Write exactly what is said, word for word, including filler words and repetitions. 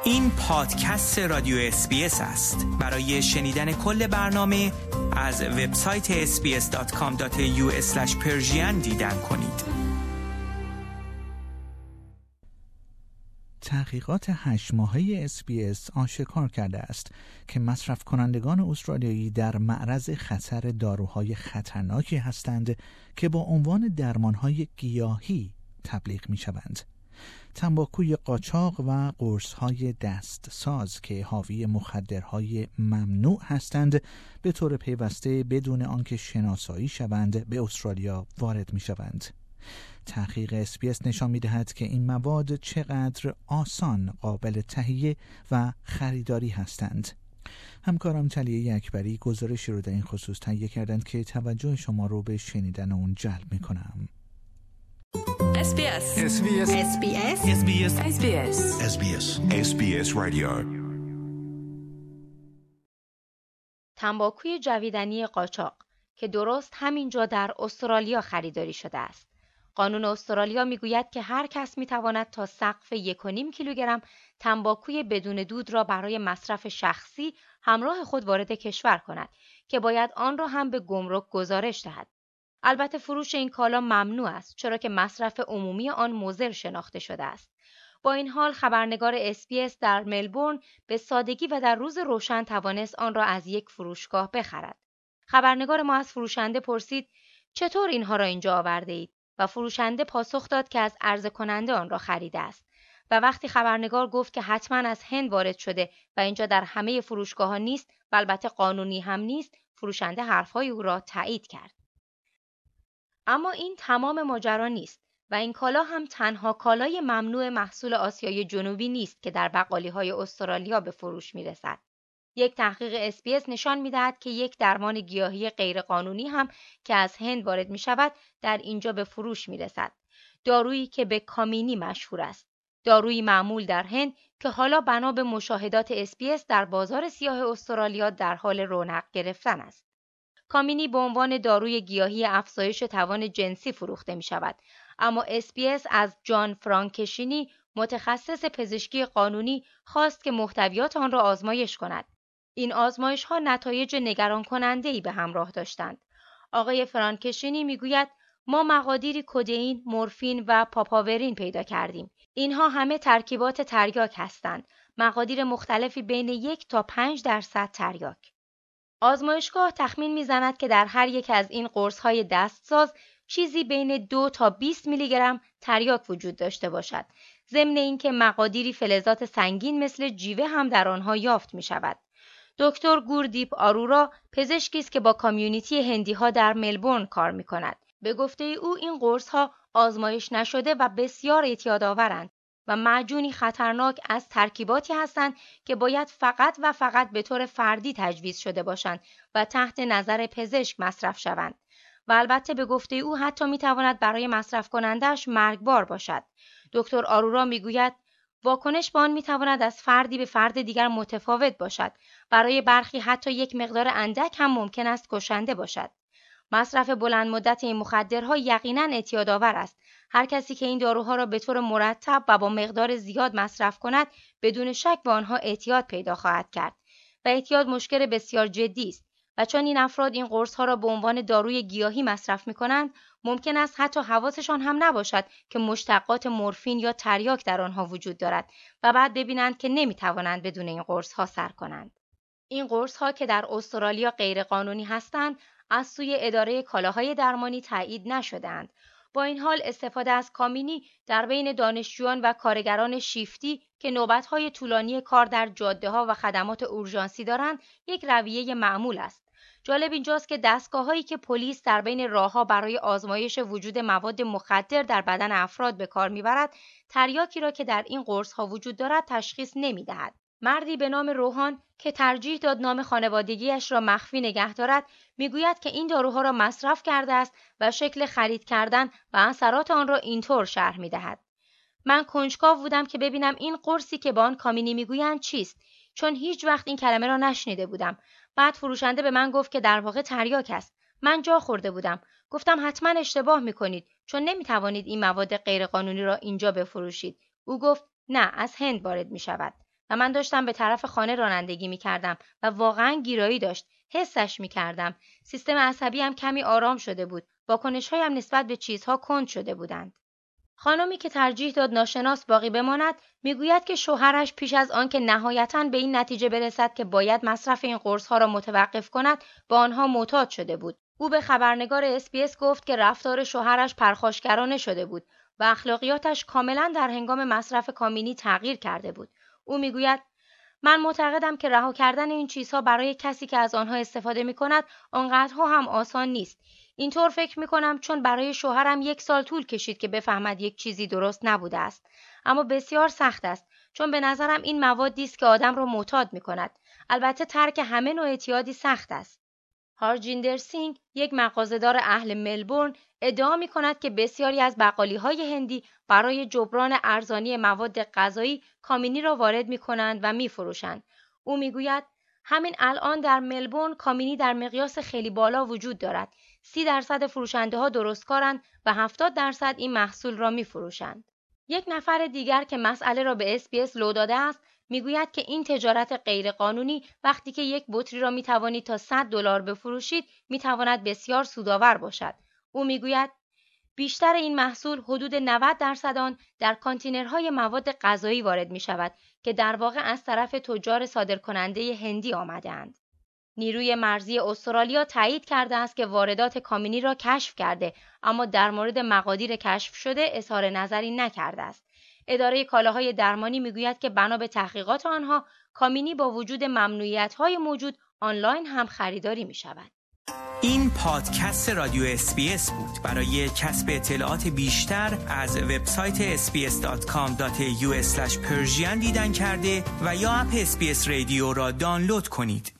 این پادکست رادیو اس بی اس است. برای شنیدن کل برنامه از وبسایت اس بی اس دات کام دات ای یو اسلش پرشین دیدن کنید. تحقیقات هشت ماهه اس بی اس آشکار کرده است که مصرف کنندگان استرالیایی در معرض خطر داروهای خطرناکی هستند که با عنوان درمانهای گیاهی تبلیغ می شوند. تنباکوی قاچاق و قرص‌های دستساز که حاوی مخدرهای ممنوع هستند به طور پیوسته بدون آنکه شناسایی شوند به استرالیا وارد می شوند. تحقیق اس بی اس نشان می دهد که این مواد چقدر آسان قابل تهیه و خریداری هستند. همکارم تلیه اکبری گزارشی رو در این خصوص تهیه کردند که توجه شما رو به شنیدن اون جلب می کنم. اس بی اس اس بی اس اس بی اس اس بی اس اس بی اس اس بی اس اس بی اس رادیو. تنباکوی جویدنی قاچاق که درست همینجا در استرالیا خریداری شده است. قانون استرالیا میگوید که هر کس میتواند تا سقف یک و نیم کیلوگرم تنباکوی بدون دود را برای مصرف شخصی همراه خود وارد کشور کند که باید آن را هم به گمرک گزارش دهد. البته فروش این کالا ممنوع است چرا که مصرف عمومی آن مضر شناخته شده است. با این حال خبرنگار اس بی اس در ملبورن به سادگی و در روز روشن توانست آن را از یک فروشگاه بخرد. خبرنگار ما از فروشنده پرسید چطور اینها را اینجا آورده اید؟ و فروشنده پاسخ داد که از عرضه کننده آن را خریده است. و وقتی خبرنگار گفت که حتما از هند وارد شده و اینجا در همه فروشگاه‌ها نیست و البته قانونی هم نیست، فروشنده حرفهای او را تایید کرد. اما این تمام ماجرا نیست و این کالا هم تنها کالای ممنوع محصول آسیای جنوبی نیست که در بقالی‌های استرالیا به فروش می‌رسد. یک تحقیق اس بی اس نشان می‌دهد که یک درمان گیاهی غیرقانونی هم که از هند وارد می‌شود در اینجا به فروش می‌رسد. دارویی که به کامینی مشهور است. دارویی معمول در هند که حالا بنا به مشاهدات اس بی اس در بازار سیاه استرالیا در حال رونق گرفتن است. کامینی به عنوان داروی گیاهی افزایش توان جنسی فروخته می‌شود، اما اس بی اس از جان فرانکشینی متخصص پزشکی قانونی خواست که محتویات آن را آزمایش کند. این آزمایش‌ها نتایج نگران کننده‌ای به همراه داشتند. آقای فرانکشینی میگوید ما مقادیری کدئین، مورفین و پاپاورین پیدا کردیم. اینها همه ترکیبات تریاک هستند. مقادیر مختلفی بین یک تا پنج درصد تریاک. آزمایشگاه تخمین میزند که در هر یک از این قرص‌های دستساز چیزی بین دو تا بیست میلی گرم تریاک وجود داشته باشد. ضمن اینکه مقادیری فلزات سنگین مثل جیوه هم در آنها یافت می شود. دکتر گوردیپ آرورا پزشکی است که با کامیونیتی هندی‌ها در ملبورن کار می کند. به گفته او این قرص‌ها آزمایش نشده و بسیار اعتیادآورند و معجونی خطرناک از ترکیباتی هستند که باید فقط و فقط به طور فردی تجویز شده باشند و تحت نظر پزشک مصرف شوند. و البته به گفته او حتی می تواند برای مصرف کننده‌اش مرگبار باشد. دکتر آرورا می گوید واکنش به آن می تواند از فردی به فرد دیگر متفاوت باشد. برای برخی حتی یک مقدار اندک هم ممکن است کشنده باشد. مصرف بلند مدت این مخدرها یقیناً اعتیادآور است. هر کسی که این داروها را به طور مرتب و با مقدار زیاد مصرف کند بدون شک به آنها اعتیاد پیدا خواهد کرد و اعتیاد مشکل بسیار جدی است. و چون این افراد این قرص‌ها را به عنوان داروی گیاهی مصرف می‌کنند، ممکن است حتی حواسشان هم نباشد که مشتقات مورفین یا تریاک در آنها وجود دارد و بعد ببینند که نمی‌توانند بدون این قرص‌ها سر کنند. این قرص‌ها که در استرالیا غیرقانونی هستند، از سوی اداره کالاهای درمانی تایید نشده‌اند. با این حال استفاده از کامینی در بین دانشجویان و کارگران شیفتی که نوبت‌های طولانی کار در جاده‌ها و خدمات اورژانسی دارند، یک رویه معمول است. جالب اینجاست که دستگاه‌هایی که پلیس در بین راه‌ها برای آزمایش وجود مواد مخدر در بدن افراد به کار می‌برد، تریاکی را که در این قرص‌ها وجود دارد تشخیص نمی‌دهد. مردی به نام روحان که ترجیح داد نام خانوادگیش را مخفی نگه دارد، میگوید که این داروها را مصرف کرده است و شکل خرید کردن و اثرات آن را اینطور شرح می‌دهد. من کنجکاو بودم که ببینم این قرصی که با آن کامینی میگویند چیست، چون هیچ وقت این کلمه را نشنیده بودم. بعد فروشنده به من گفت که در واقع تریاک است. من جا خورده بودم. گفتم حتما اشتباه میکنید چون نمیتوانید این مواد غیرقانونی را اینجا بفروشید. او گفت نه، از هند وارد میشود. و من داشتم به طرف خانه رانندگی می‌کردم و واقعاً گیرایی داشت. حسش می‌کردم. سیستم عصبی هم کمی آرام شده بود. واکنش‌هایم نسبت به چیزها کند شده بودند. خانمی که ترجیح داد ناشناس باقی بماند میگوید که شوهرش پیش از آن که نهایتاً به این نتیجه برسد که باید مصرف این قرص‌ها را متوقف کند با آنها معتاد شده بود. او به خبرنگار اس بی اس گفت که رفتار شوهرش پرخاشگرانه شده بود و اخلاقیاتش کاملاً در هنگام مصرف کامینی تغییر کرده بود. او میگوید من معتقدم که رها کردن این چیزها برای کسی که از آنها استفاده می‌کند آنقدرها هم آسان نیست. اینطور فکر می‌کنم چون برای شوهرم یک سال طول کشید که بفهمد یک چیزی درست نبوده است. اما بسیار سخت است چون به نظرم این موادی است که آدم را معتاد می‌کند. البته ترک همه نوع اعتیادی سخت است. هارجیندر سینگ، یک مغازه‌دار اهل ملبورن، ادعا می‌کند که بسیاری از بقالی‌های هندی برای جبران ارزانی مواد غذایی کامینی را وارد می‌کنند و می‌فروشند. او می‌گوید همین الان در ملبورن کامینی در مقیاس خیلی بالا وجود دارد. سی درصد فروشنده‌ها درستکارند و هفتاد درصد این محصول را می‌فروشند. یک نفر دیگر که مسئله را به اس بی اس لو داده است، میگوید که این تجارت غیرقانونی وقتی که یک بطری را میتوانید تا صد دلار بفروشید میتواند بسیار سودآور باشد. او میگوید بیشتر این محصول حدود نود درصد آن در کانتینرهای مواد غذایی وارد می شود که در واقع از طرف تجار صادرکننده هندی آمده‌اند. نیروی مرزی استرالیا تایید کرده است که واردات کامینی را کشف کرده، اما در مورد مقادیر کشف شده اظهار نظری نکرده است. اداره کالاهای درمانی میگوید که بنا به تحقیقات آنها کامینی با وجود ممنوعیت‌های موجود آنلاین هم خریداری می‌شود. این پادکست رادیو اس بی اس بود. برای کسب اطلاعات بیشتر از وبسایت اس بی اس دات کام دات یو اسلش پرژین دیدن کرده و یا اپ اس بی اس رادیو را دانلود کنید.